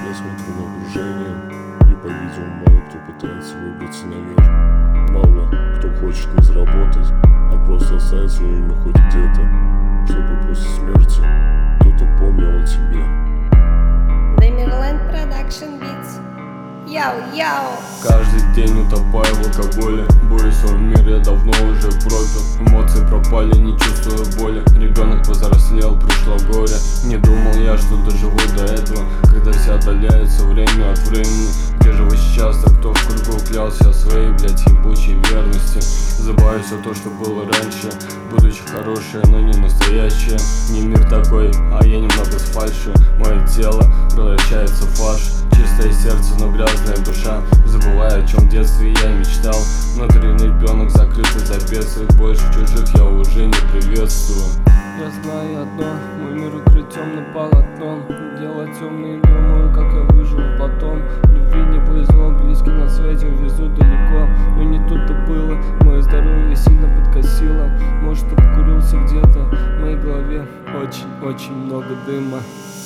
Я смотрю на окружение, и по-видимому мало кто пытается выбраться наверх. Мало кто хочет не заработать, а просто оставить свое имя хоть где-то, чтобы после смерти кто-то помнил о тебе. Дэмерленд Продакшн Битс. Яу-яу! Каждый день утопаю в алкоголе. Борюсь в свой мир, я давно уже пропил. Эмоции пропали, не чувствую боли. Ребенок повзрослел, пришло горе. Не думал я, что доживу до этого, когда все отдаляются время от времени. Где же вы сейчас, а кто в кругу клялся о своей, блядь, ебучей верности? Забываю все то, что было раньше, будучи хорошее, но не настоящее. Не мир такой, а я немного с фальши. Мое тело превращается в фарш. Чистое сердце, но грязная душа. Забывая, о чем в детстве я мечтал. Внутренний ребенок закрытый за бесы. Больше чужих я уже не приветствую. Я знаю одно, мой мир укрыт темным полотном. Дело темное, думаю, как я выживу потом. Любви не повезло, близкие на свете увезут далеко. Но не тут-то было, мое здоровье сильно подкосило. Может, обкурился где-то, в моей голове очень-очень много дыма.